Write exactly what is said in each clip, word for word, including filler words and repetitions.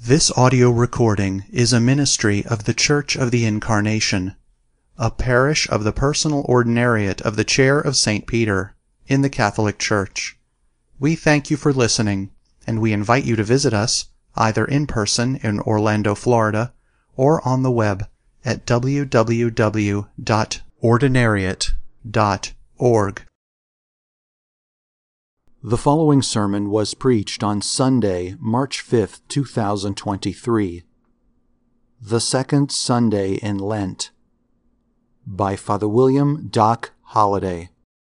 This audio recording is a ministry of the Church of the Incarnation, a parish of the Personal Ordinariate of the Chair of Saint Peter in the Catholic Church. We thank you for listening, and we invite you to visit us either in person in Orlando, Florida, or on the web at w w w dot ordinariate dot org. The following sermon was preached on Sunday, March fifth, two thousand twenty-three, the second Sunday in Lent, by Father William Doc Holliday.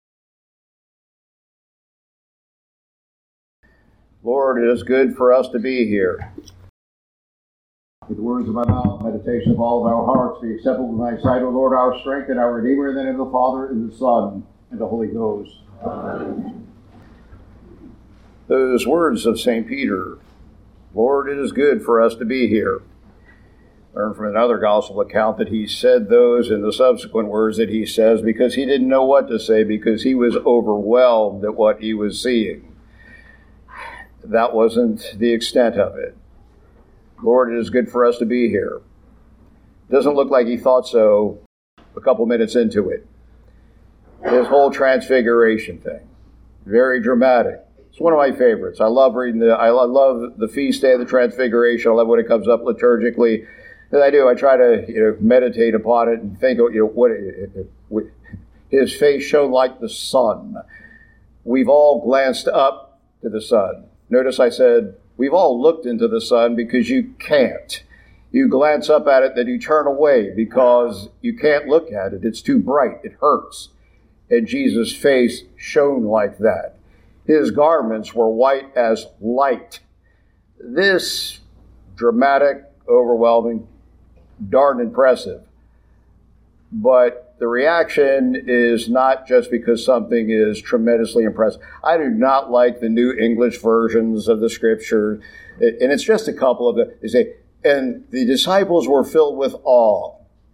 Lord, it is good for us to be here. With the words of my mouth, meditation of all of our hearts, be acceptable in thy sight, O Lord, our strength and our Redeemer, in the name of the Father, and the Son, and the Holy Ghost. Amen. Those words of Saint Peter, Lord, it is good for us to be here. Learn from another gospel account that he said those in the subsequent words that he says because he didn't know what to say, because he was overwhelmed at what he was seeing. That wasn't the extent of it. Lord, it is good for us to be here. Doesn't look like he thought so a couple minutes into it. His whole transfiguration thing, very dramatic. It's one of my favorites. I love reading the, I love the feast day of the Transfiguration. I love when it comes up liturgically. As I do, I try to, you know, meditate upon it and think, you know, what it, it, it, his face shone like the sun. We've all glanced up to the sun. Notice I said, we've all looked into the sun because you can't. You glance up at it, then you turn away because you can't look at it. It's too bright. It hurts. And Jesus' face shone like that. His garments were white as light. This dramatic, overwhelming, darn impressive. But the reaction is not just because something is tremendously impressive. I do not like the New English versions of the Scripture. And it's just a couple of them. They say, and the disciples were filled with awe.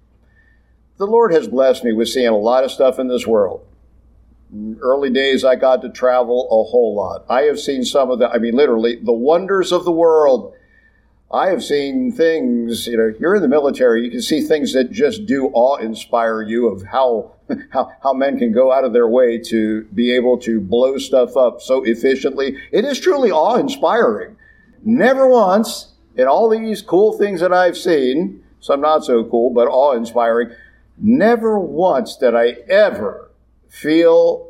The Lord has blessed me with seeing a lot of stuff in this world. In early days, I got to travel a whole lot. I have seen some of the, I mean, literally, the wonders of the world. I have seen things, you know, you're in the military, you can see things that just do awe-inspire you of how, how, how men can go out of their way to be able to blow stuff up so efficiently. It is truly awe-inspiring. Never once, in all these cool things that I've seen, some not so cool, but awe-inspiring, never once did I ever feel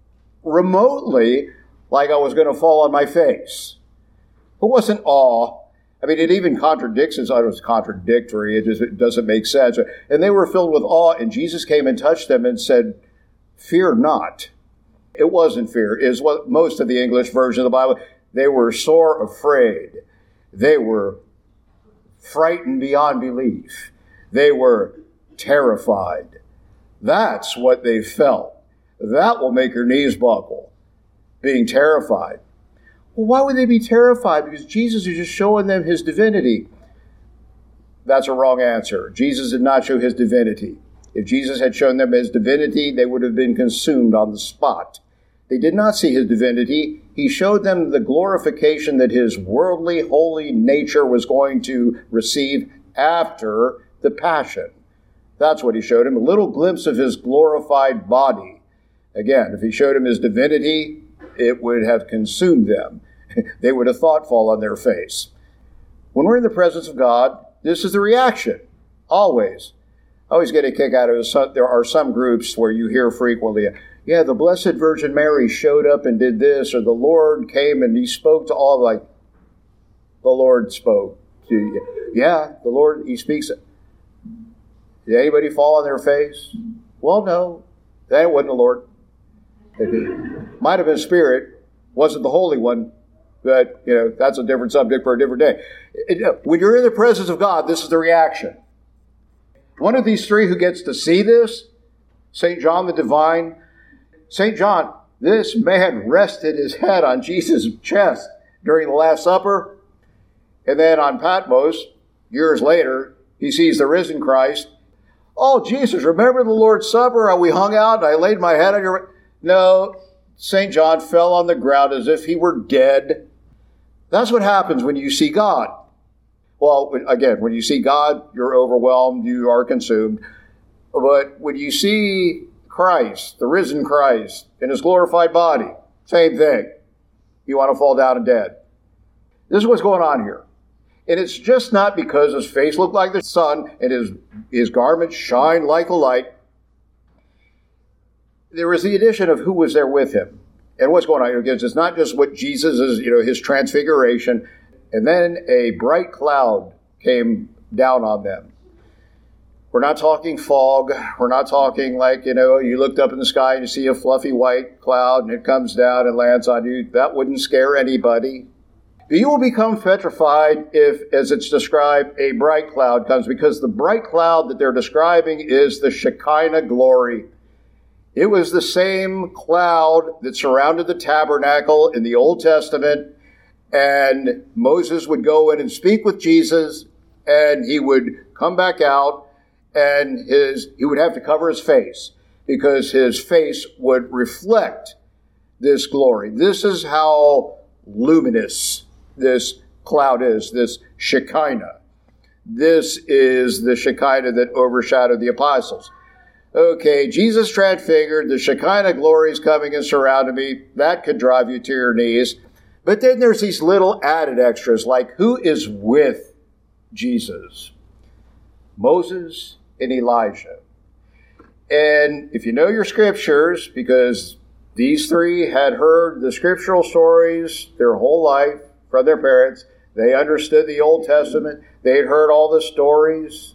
remotely like I was going to fall on my face. It wasn't awe. I mean, it even contradicts, it's almost contradictory, it just it doesn't make sense. And they were filled with awe, and Jesus came and touched them and said, fear not. It wasn't fear. It is what most of the English version of the Bible, they were sore afraid. They were frightened beyond belief. They were terrified. That's what they felt. That will make your knees buckle, being terrified. Well, why would they be terrified? Because Jesus is just showing them his divinity. That's a wrong answer. Jesus did not show his divinity. If Jesus had shown them his divinity, they would have been consumed on the spot. They did not see his divinity. He showed them the glorification that his worldly, holy nature was going to receive after the Passion. That's what he showed him, a little glimpse of his glorified body. Again, if he showed him his divinity, it would have consumed them. They would have thought fall on their face. When we're in the presence of God, this is the reaction, always. I always get a kick out of it. There are some groups where you hear frequently, yeah, the Blessed Virgin Mary showed up and did this, or the Lord came and he spoke to all, like, the Lord spoke to you. Yeah, the Lord, he speaks. Did anybody fall on their face? Well, no, that wasn't the Lord. It might have been Spirit, wasn't the Holy One, but, you know, that's a different subject for a different day. It, when you're in the presence of God, this is the reaction. One of these three who gets to see this, Saint John the Divine, Saint John, this man rested his head on Jesus' chest during the Last Supper, and then on Patmos, years later, he sees the risen Christ. Oh, Jesus, remember the Lord's Supper? How we hung out and I laid my head on your... No, Saint John fell on the ground as if he were dead. That's what happens when you see God. Well, again, when you see God, you're overwhelmed, you are consumed. But when you see Christ, the risen Christ, in his glorified body, same thing. You want to fall down and dead. This is what's going on here. And it's just not because his face looked like the sun and his, his garments shine like a light. There was the addition of who was there with him. And what's going on here? Because it's not just what Jesus is, you know, his transfiguration. And then a bright cloud came down on them. We're not talking fog. We're not talking like, you know, you looked up in the sky and you see a fluffy white cloud and it comes down and lands on you. That wouldn't scare anybody. You will become petrified if, as it's described, a bright cloud comes, because the bright cloud that they're describing is the Shekinah glory. It was the same cloud that surrounded the tabernacle in the Old Testament, and Moses would go in and speak with Jesus, and he would come back out, and his he would have to cover his face, because his face would reflect this glory. This is how luminous this cloud is, this Shekinah. This is the Shekinah that overshadowed the apostles. Okay, Jesus transfigured, the Shekinah glory is coming and surrounding me. That could drive you to your knees. But then there's these little added extras, like who is with Jesus? Moses and Elijah. And if you know your scriptures, because these three had heard the scriptural stories their whole life from their parents, they understood the Old Testament, they had heard all the stories.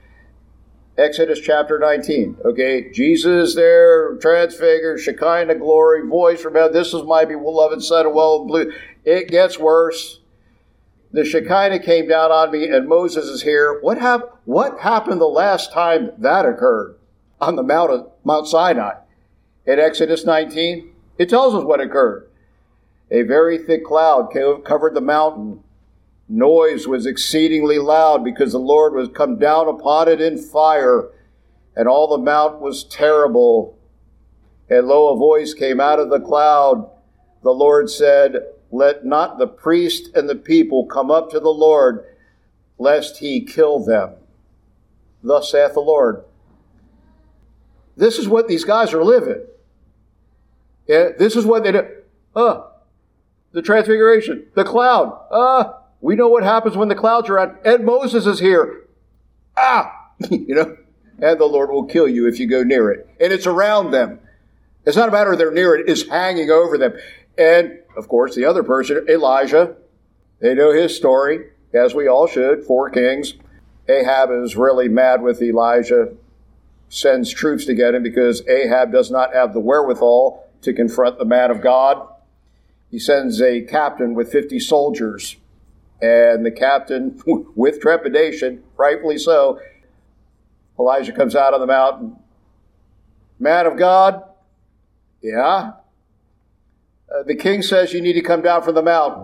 Exodus chapter nineteen, okay, Jesus there, transfigured, Shekinah glory, voice from heaven, this is my beloved Son, and well blue. It gets worse. The Shekinah came down on me, and Moses is here. What, hap- what happened the last time that occurred? On the Mount of Mount Sinai. In Exodus nineteen, it tells us what occurred. A very thick cloud covered the mountain. Noise was exceedingly loud because the Lord was come down upon it in fire, and all the mount was terrible. And lo, a voice came out of the cloud. The Lord said, let not the priest and the people come up to the Lord, lest he kill them. Thus saith the Lord. This is what these guys are living. Yeah, this is what they do. Uh, the transfiguration, the cloud. Uh, we know what happens when the clouds are out. And Moses is here. Ah, you know, and the Lord will kill you if you go near it. And it's around them. It's not a matter of they're near it. It's hanging over them. And, of course, the other person, Elijah, they know his story, as we all should, four kings. Ahab is really mad with Elijah, sends troops to get him because Ahab does not have the wherewithal to confront the man of God. He sends a captain with fifty soldiers, and the captain, with trepidation, rightfully so, Elijah comes out on the mountain. Man of God, yeah? Uh, the king says you need to come down from the mountain.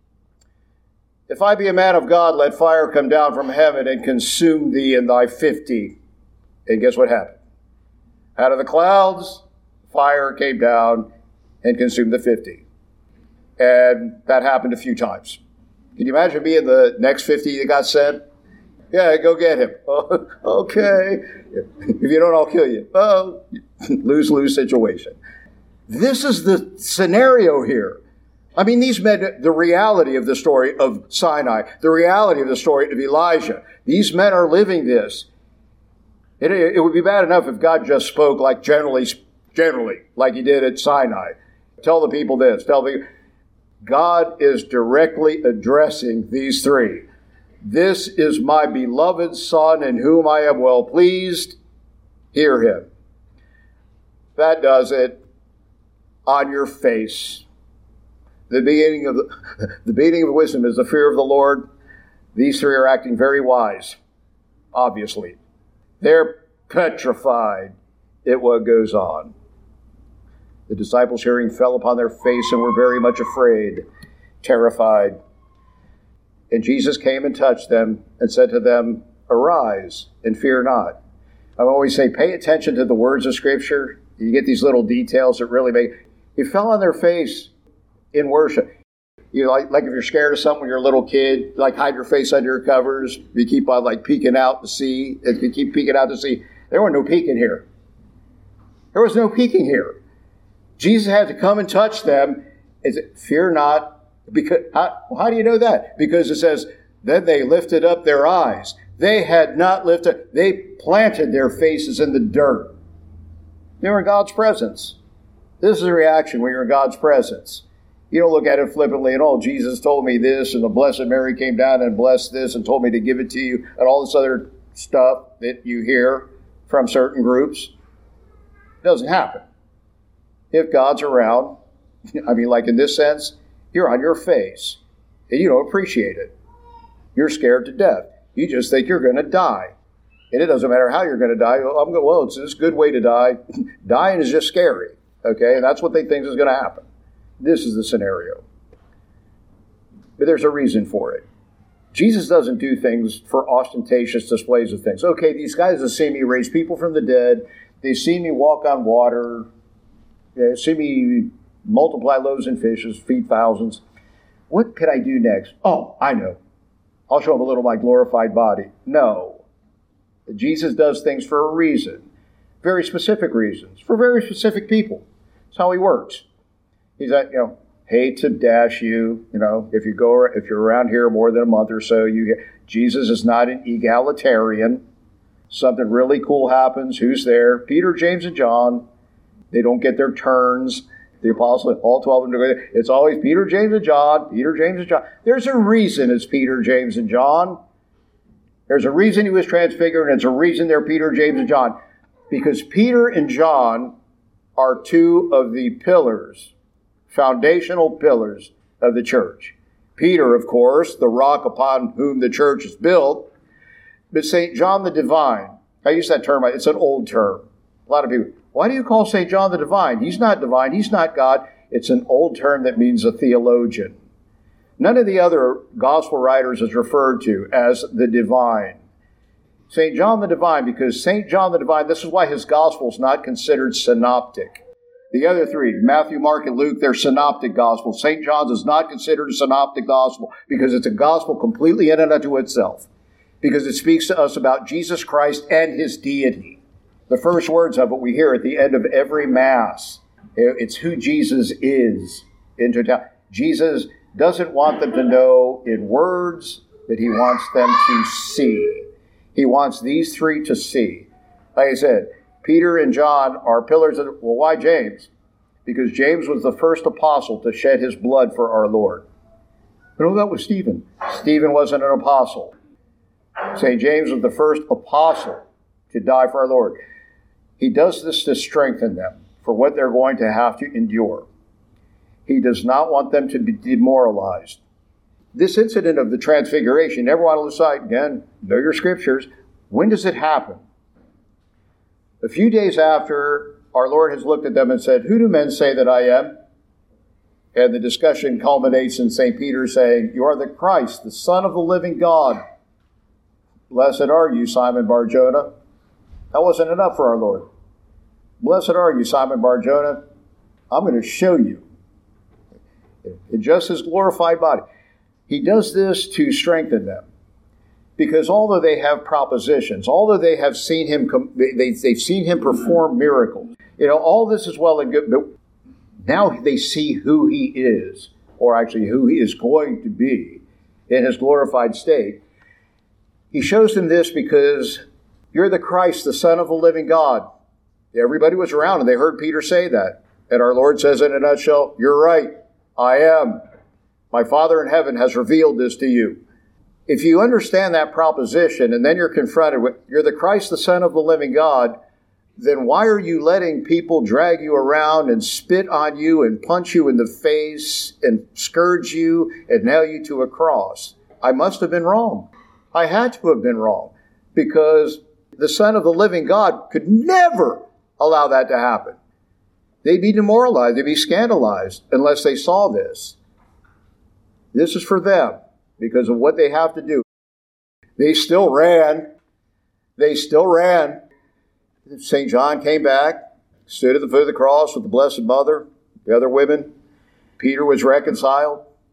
If I be a man of God, let fire come down from heaven and consume thee and thy fifty. And guess what happened? Out of the clouds, fire came down and consumed the fifty. And that happened a few times. Can you imagine being the next fifty that got sent? Yeah, go get him. Oh, okay. If you don't, I'll kill you. Oh, lose-lose situation. This is the scenario here. I mean, these men, the reality of the story of Sinai, the reality of the story of Elijah, these men are living this. It, it would be bad enough if God just spoke like generally, generally, like he did at Sinai. Tell the people this, tell the people. God is directly addressing these three. This is my beloved Son in whom I am well pleased. Hear him. That does it. On your face. The beginning of the, the beginning of wisdom is the fear of the Lord. These three are acting very wise, obviously. They're petrified at what goes on. The disciples hearing fell upon their face and were very much afraid, terrified. And Jesus came and touched them and said to them, arise and fear not. I always say, pay attention to the words of Scripture. You get these little details that really make... He fell on their face in worship. You know, like, like if you're scared of something when you're a little kid, like hide your face under your covers. You keep on like peeking out to see. You keep peeking out to see. There was no peeking here. There was no peeking here. Jesus had to come and touch them. Is it, fear not. Because how, how do you know that? Because it says, then they lifted up their eyes. They had not lifted. They planted their faces in the dirt. They were in God's presence. This is a reaction when you're in God's presence. You don't look at it flippantly and, oh, Jesus told me this, and the Blessed Mary came down and blessed this and told me to give it to you, and all this other stuff that you hear from certain groups. It doesn't happen. If God's around, I mean, like in this sense, you're on your face, and you don't appreciate it. You're scared to death. You just think you're going to die. And it doesn't matter how you're going to die. Well, I'm going, well, it's this good way to die. Dying is just scary, okay? And that's what they think is going to happen. This is the scenario. But there's a reason for it. Jesus doesn't do things for ostentatious displays of things. Okay, these guys have seen me raise people from the dead. They've seen me walk on water. They've seen me multiply loaves and fishes, feed thousands. What could I do next? Oh, I know. I'll show them a little of my glorified body. No. Jesus does things for a reason. Very specific reasons. For very specific people. That's how he works. He's like, you know, hate to dash you, you know, if you go, if you're around here more than a month or so, you get, Jesus is not an egalitarian. Something really cool happens. Who's there? Peter, James, and John. They don't get their turns. The apostles, all twelve of them, it's always Peter, James, and John. Peter, James, and John. There's a reason it's Peter, James, and John. There's a reason he was transfigured, and it's a reason they're Peter, James, and John. Because Peter and John are two of the pillars, foundational pillars of the church. Peter, of course, the rock upon whom the church is built, but Saint John the Divine. I use that term, it's an old term. A lot of people, why do you call Saint John the Divine? He's not divine, he's not God. It's an old term that means a theologian. None of the other gospel writers is referred to as the divine. Saint John the Divine, because Saint John the Divine, this is why his gospel is not considered synoptic. The other three, Matthew, Mark, and Luke, they're synoptic gospels. Saint John's is not considered a synoptic gospel because it's a gospel completely in and unto itself. Because it speaks to us about Jesus Christ and his deity. The first words of it we hear at the end of every Mass. It's who Jesus is in totality. Jesus doesn't want them to know in words, but he wants them to see. He wants these three to see. Like I said, Peter and John are pillars of, well, why James? Because James was the first apostle to shed his blood for our Lord. But oh, that was Stephen. Stephen wasn't an apostle. Saint James was the first apostle to die for our Lord. He does this to strengthen them for what they're going to have to endure. He does not want them to be demoralized. This incident of the transfiguration, everyone on the side, again, know your scriptures. When does it happen? A few days after our Lord has looked at them and said, who do men say that I am? And the discussion culminates in Saint Peter saying, you are the Christ, the Son of the living God. Blessed are you, Simon Bar-Jonah. That wasn't enough for our Lord. Blessed are you, Simon Bar-Jonah. I'm going to show you. In just his glorified body. He does this to strengthen them. Because although they have propositions, although they have seen him, they, they've seen him perform miracles, you know, all this is well and good, but now they see who he is, or actually who he is going to be in his glorified state. He shows them this because you're the Christ, the Son of the living God. Everybody was around and they heard Peter say that. And our Lord says in a nutshell, you're right, I am. My Father in heaven has revealed this to you. If you understand that proposition and then you're confronted with, you're the Christ, the Son of the living God, then why are you letting people drag you around and spit on you and punch you in the face and scourge you and nail you to a cross? I must have been wrong. I had to have been wrong because the Son of the living God could never allow that to happen. They'd be demoralized, they'd be scandalized unless they saw this. This is for them because of what they have to do. They still ran. They still ran. Saint John came back, stood at the foot of the cross with the Blessed Mother, the other women. Peter was reconciled.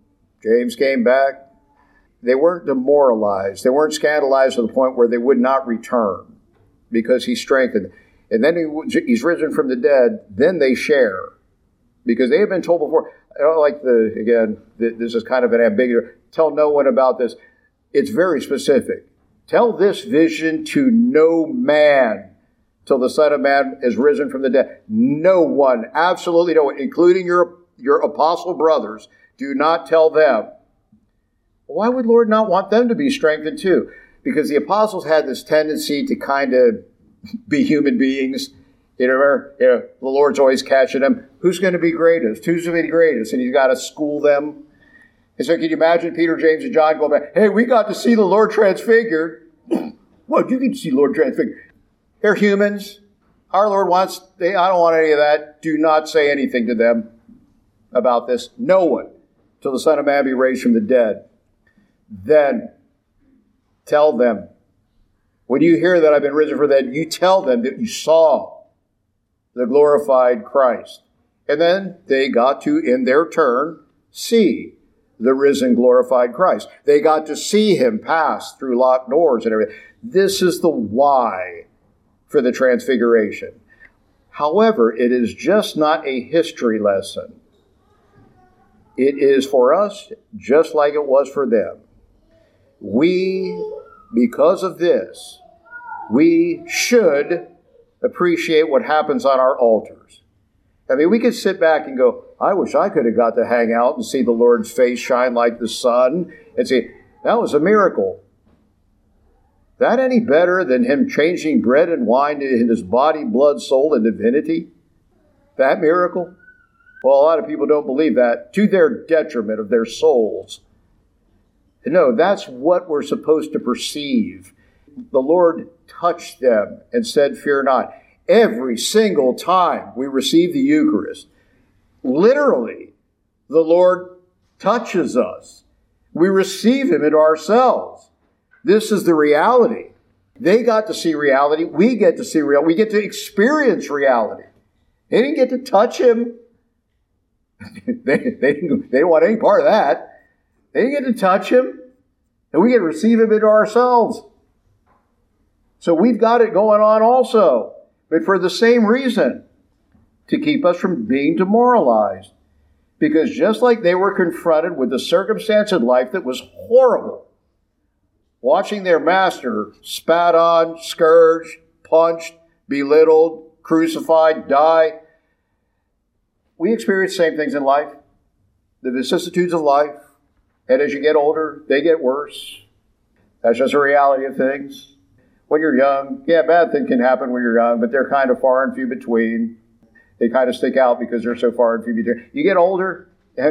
James came back. They weren't demoralized. They weren't scandalized to the point where they would not return because he strengthened. And then he, he's risen from the dead. Then they share because they have been told before. I don't like the, again, this is kind of an ambiguous, tell no one about this. It's very specific. Tell this vision to no man till the Son of Man is risen from the dead. No one, absolutely no one, including your, your apostle brothers, do not tell them. Why would Lord not want them to be strengthened too? Because the apostles had this tendency to kind of be human beings. You know, you know, the Lord's always catching them. Who's going to be greatest? Who's going to be greatest? And he's got to school them. And so can you imagine Peter, James, and John going back, hey, we got to see the Lord transfigured. What, you get to see the Lord transfigured? They're humans. Our Lord wants, they, I don't want any of that. Do not say anything to them about this. No one, till the Son of Man be raised from the dead. Then tell them, when you hear that I've been risen from the dead, you tell them that you saw the glorified Christ. And then they got to, in their turn, see the risen, glorified Christ. They got to see him pass through locked doors and everything. This is the why for the transfiguration. However, it is just not a history lesson. It is for us just like it was for them. We, because of this, we should appreciate what happens on our altars. I mean, we could sit back and go, I wish I could have got to hang out and see the Lord's face shine like the sun and say, that was a miracle. That any better than him changing bread and wine in his body, blood, soul, and divinity? That miracle? Well, a lot of people don't believe that, to their detriment of their souls. No, that's what we're supposed to perceive. The Lord touched them and said, fear not. Every single time we receive the Eucharist, literally, the Lord touches us. We receive him into ourselves. This is the reality. They got to see reality. We get to see reality. We get to experience reality. They didn't get to touch him. they, they, they didn't want any part of that. They didn't get to touch him. And we get to receive him into ourselves. So we've got it going on also. But for the same reason, to keep us from being demoralized. Because just like they were confronted with a circumstance in life that was horrible, watching their master spat on, scourged, punched, belittled, crucified, die, we experience the same things in life. The vicissitudes of life. And as you get older, they get worse. That's just a reality of things. When you're young, yeah, bad things can happen when you're young, but they're kind of far and few between. They kind of stick out because they're so far and few between. You get older,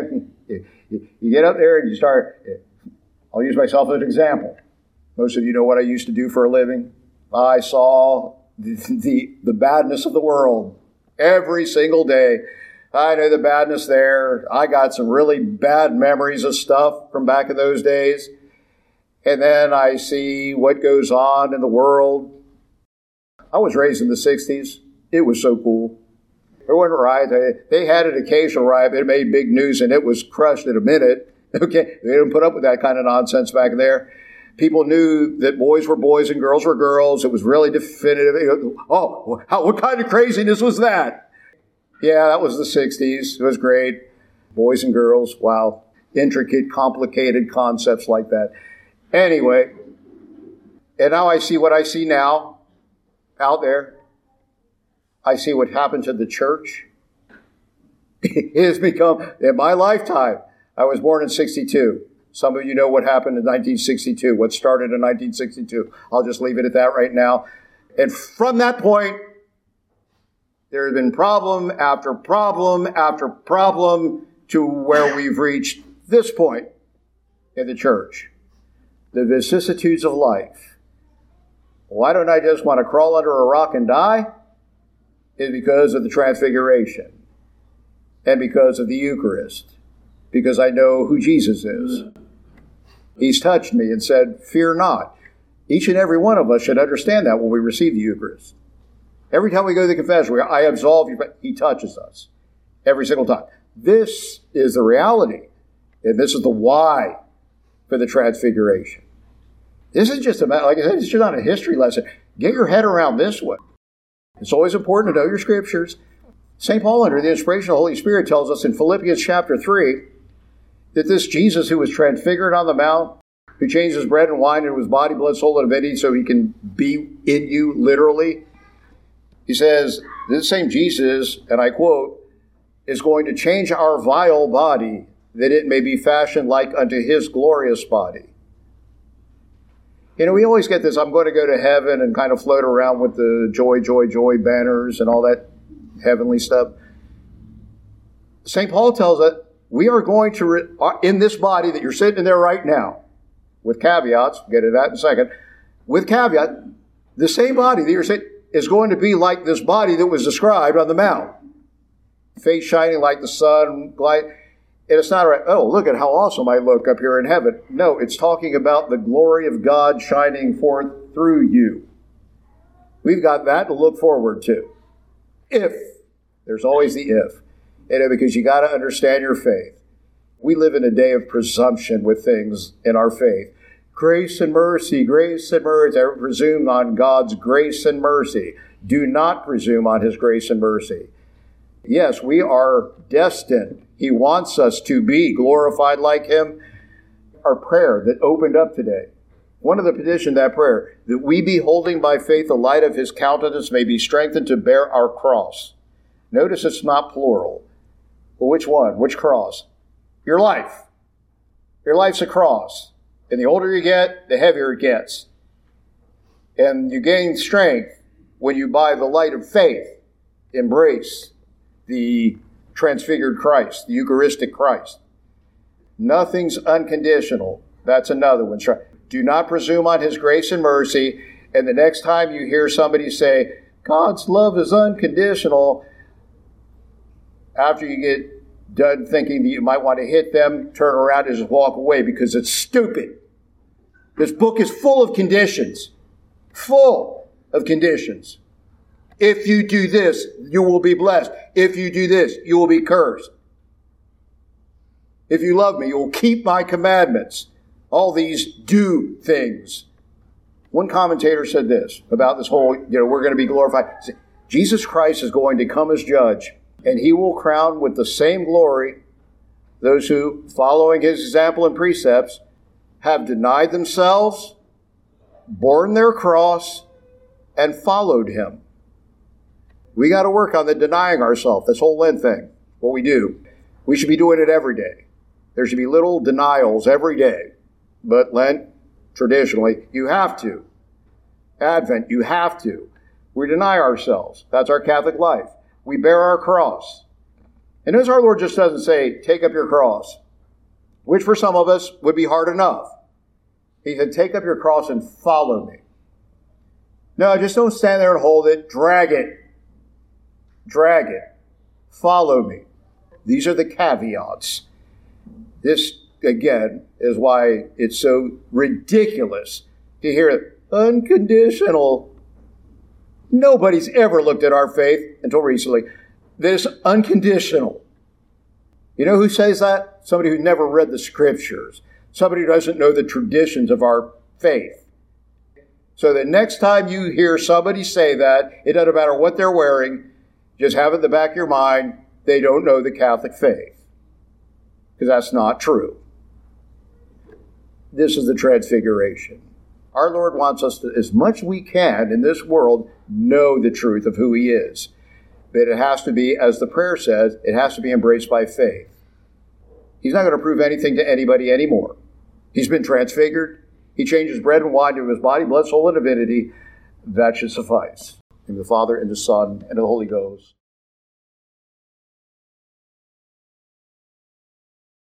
you get up there and you start, I'll use myself as an example. Most of you know what I used to do for a living. I saw the, the, the badness of the world every single day. I know the badness there. I got some really bad memories of stuff from back in those days. And then I see what goes on in the world. I was raised in the sixties. It was so cool. There wasn't a riot. They, they had an occasional riot. It made big news and it was crushed in a minute. Okay, they didn't put up with that kind of nonsense back there. People knew that boys were boys and girls were girls. It was really definitive. Oh, how, what kind of craziness was that? Yeah, that was the sixties. It was great. Boys and girls, wow. Intricate, complicated concepts like that. Anyway, and now I see what I see now out there. I see what happened to the church. It has become, in my lifetime, I was born in sixty-two. Some of you know what happened in nineteen sixty-two, what started in nineteen sixty-two. I'll just leave it at that right now. And from that point, there has been problem after problem after problem to where we've reached this point in the church. The vicissitudes of life. Why don't I just want to crawl under a rock and die? Is because of the transfiguration and because of the Eucharist. Because I know who Jesus is. He's touched me and said, fear not. Each and every one of us should understand that when we receive the Eucharist. Every time we go to the confession, I absolve you, but he touches us every single time. This is the reality. And this is the why for the transfiguration. This is just about, like I said, it's just not a history lesson. Get your head around this one. It's always important to know your scriptures. Saint Paul, under the inspiration of the Holy Spirit, tells us in Philippians chapter three that this Jesus who was transfigured on the mount, who changed his bread and wine into his body, blood, soul, and divinity so he can be in you literally, he says, this same Jesus, and I quote, is going to change our vile body that it may be fashioned like unto his glorious body. You know, we always get this, I'm going to go to heaven and kind of float around with the joy, joy, joy banners and all that heavenly stuff. Saint Paul tells us we are going to, re- in this body that you're sitting in there right now, with caveats, we'll get to that in a second, with caveat, the same body that you're sitting is going to be like this body that was described on the mount. Face shining like the sun, light. And it's not right, oh, look at how awesome I look up here in heaven. No, it's talking about the glory of God shining forth through you. We've got that to look forward to. If. There's always the if. You know, because you got to understand your faith. We live in a day of presumption with things in our faith. Grace and mercy, grace and mercy. Ever presume on God's grace and mercy. Do not presume on his grace and mercy. Yes, we are destined. He wants us to be glorified like him. Our prayer that opened up today, one of the petitions, that prayer, that we beholding by faith the light of his countenance may be strengthened to bear our cross. Notice it's not plural. Well, which one? Which cross? Your life. Your life's a cross. And the older you get, the heavier it gets. And you gain strength when you, by the light of faith, embrace the transfigured Christ, the Eucharistic Christ. Nothing's unconditional. That's another one. Do not presume on his grace and mercy. And the next time you hear somebody say, God's love is unconditional, after you get done thinking that you might want to hit them, turn around and just walk away because it's stupid. This book is full of conditions. Full of conditions. If you do this, you will be blessed. If you do this, you will be cursed. If you love me, you will keep my commandments. All these do things. One commentator said this about this whole, you know, we're going to be glorified. Jesus Christ is going to come as judge, and he will crown with the same glory those who, following his example and precepts, have denied themselves, borne their cross, and followed him. We got to work on the denying ourselves, this whole Lent thing, what we do. We should be doing it every day. There should be little denials every day. But Lent, traditionally, you have to. Advent, you have to. We deny ourselves. That's our Catholic life. We bear our cross. And notice our Lord just doesn't say, take up your cross, which for some of us would be hard enough. He said, take up your cross and follow me. No, just don't stand there and hold it. Drag it. Drag it. Follow me. These are the caveats. This, again, is why it's so ridiculous to hear it. Unconditional. Nobody's ever looked at our faith until recently. This unconditional. You know who says that? Somebody who never read the scriptures. Somebody who doesn't know the traditions of our faith. So that next time you hear somebody say that, it doesn't matter what they're wearing, just have it in the back of your mind, they don't know the Catholic faith. Because that's not true. This is the Transfiguration. Our Lord wants us to, as much as we can in this world, know the truth of who he is. But it has to be, as the prayer says, it has to be embraced by faith. He's not going to prove anything to anybody anymore. He's been transfigured. He changes bread and wine to his body, blood, soul, and divinity. That should suffice. In the Father, and the Son, and the Holy Ghost.